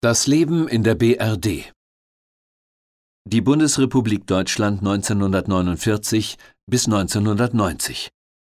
Das Leben in der BRD. Die Bundesrepublik Deutschland 1949 bis 1990.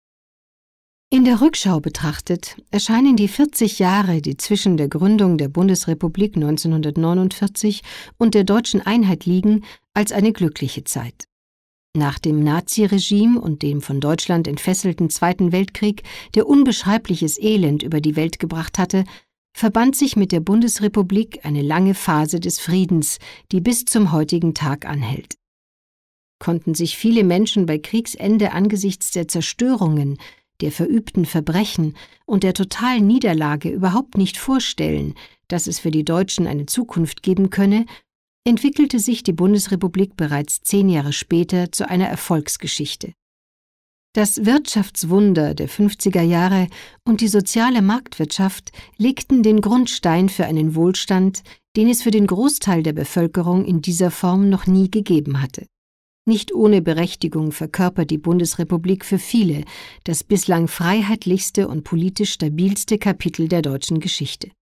In der Rückschau betrachtet erscheinen die 40 Jahre, die zwischen der Gründung der Bundesrepublik 1949 und der deutschen Einheit liegen, als eine glückliche Zeit. Nach dem Naziregime und dem von Deutschland entfesselten Zweiten Weltkrieg, der unbeschreibliches Elend über die Welt gebracht hatte, verband sich mit der Bundesrepublik eine lange Phase des Friedens, die bis zum heutigen Tag anhält. Konnten sich viele Menschen bei Kriegsende angesichts der Zerstörungen, der verübten Verbrechen und der totalen Niederlage überhaupt nicht vorstellen, dass es für die Deutschen eine Zukunft geben könne, entwickelte sich die Bundesrepublik bereits 10 Jahre später zu einer Erfolgsgeschichte. Das Wirtschaftswunder der 50er Jahre und die soziale Marktwirtschaft legten den Grundstein für einen Wohlstand, den es für den Großteil der Bevölkerung in dieser Form noch nie gegeben hatte. Nicht ohne Berechtigung verkörpert die Bundesrepublik für viele das bislang freiheitlichste und politisch stabilste Kapitel der deutschen Geschichte.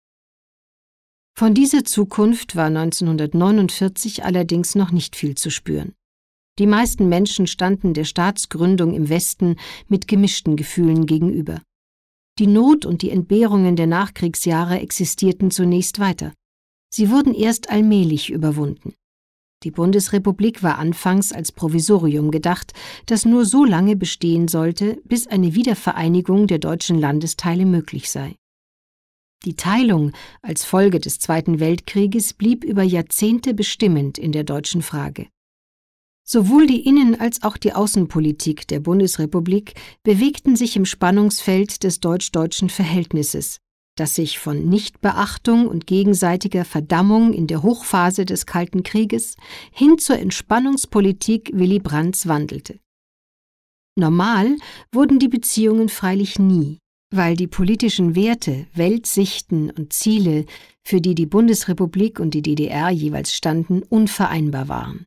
Von dieser Zukunft war 1949 allerdings noch nicht viel zu spüren. Die meisten Menschen standen der Staatsgründung im Westen mit gemischten Gefühlen gegenüber. Die Not und die Entbehrungen der Nachkriegsjahre existierten zunächst weiter. Sie wurden erst allmählich überwunden. Die Bundesrepublik war anfangs als Provisorium gedacht, das nur so lange bestehen sollte, bis eine Wiedervereinigung der deutschen Landesteile möglich sei. Die Teilung als Folge des Zweiten Weltkrieges blieb über Jahrzehnte bestimmend in der deutschen Frage. Sowohl die Innen- als auch die Außenpolitik der Bundesrepublik bewegten sich im Spannungsfeld des deutsch-deutschen Verhältnisses, das sich von Nichtbeachtung und gegenseitiger Verdammung in der Hochphase des Kalten Krieges hin zur Entspannungspolitik Willy Brandts wandelte. Normal wurden die Beziehungen freilich nie, weil die politischen Werte, Weltsichten und Ziele, für die die Bundesrepublik und die DDR jeweils standen, unvereinbar waren.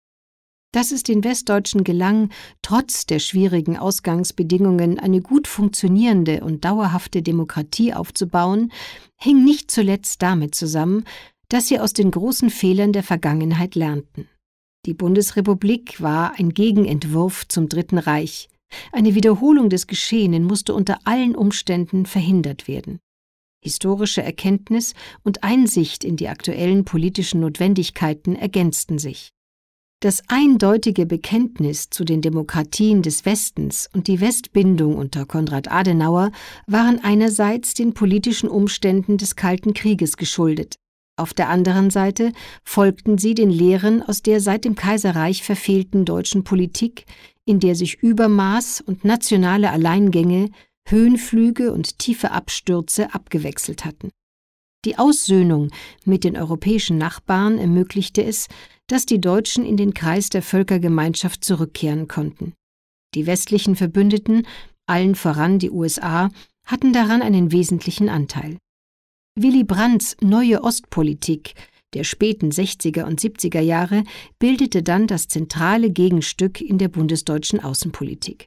Dass es den Westdeutschen gelang, trotz der schwierigen Ausgangsbedingungen eine gut funktionierende und dauerhafte Demokratie aufzubauen, hing nicht zuletzt damit zusammen, dass sie aus den großen Fehlern der Vergangenheit lernten. Die Bundesrepublik war ein Gegenentwurf zum Dritten Reich. Eine Wiederholung des Geschehenen musste unter allen Umständen verhindert werden. Historische Erkenntnis und Einsicht in die aktuellen politischen Notwendigkeiten ergänzten sich. Das eindeutige Bekenntnis zu den Demokratien des Westens und die Westbindung unter Konrad Adenauer waren einerseits den politischen Umständen des Kalten Krieges geschuldet. Auf der anderen Seite folgten sie den Lehren aus der seit dem Kaiserreich verfehlten deutschen Politik, in der sich Übermaß und nationale Alleingänge, Höhenflüge und tiefe Abstürze abgewechselt hatten. Die Aussöhnung mit den europäischen Nachbarn ermöglichte es, dass die Deutschen in den Kreis der Völkergemeinschaft zurückkehren konnten. Die westlichen Verbündeten, allen voran die USA, hatten daran einen wesentlichen Anteil. Willy Brandts neue Ostpolitik der späten 60er und 70er Jahre bildete dann das zentrale Gegenstück in der bundesdeutschen Außenpolitik.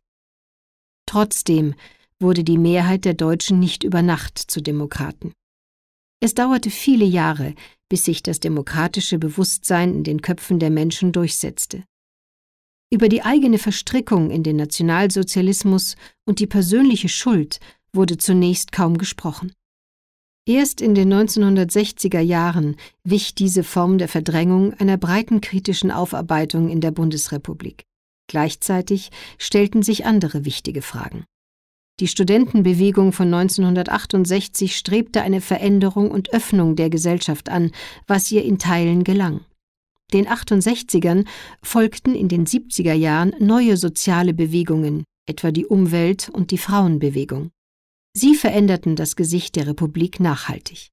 Trotzdem wurde die Mehrheit der Deutschen nicht über Nacht zu Demokraten. Es dauerte viele Jahre, bis sich das demokratische Bewusstsein in den Köpfen der Menschen durchsetzte. Über die eigene Verstrickung in den Nationalsozialismus und die persönliche Schuld wurde zunächst kaum gesprochen. Erst in den 1960er Jahren wich diese Form der Verdrängung einer breiten kritischen Aufarbeitung in der Bundesrepublik. Gleichzeitig stellten sich andere wichtige Fragen. Die Studentenbewegung von 1968 strebte eine Veränderung und Öffnung der Gesellschaft an, was ihr in Teilen gelang. Den 68ern folgten in den 70er Jahren neue soziale Bewegungen, etwa die Umwelt- und die Frauenbewegung. Sie veränderten das Gesicht der Republik nachhaltig.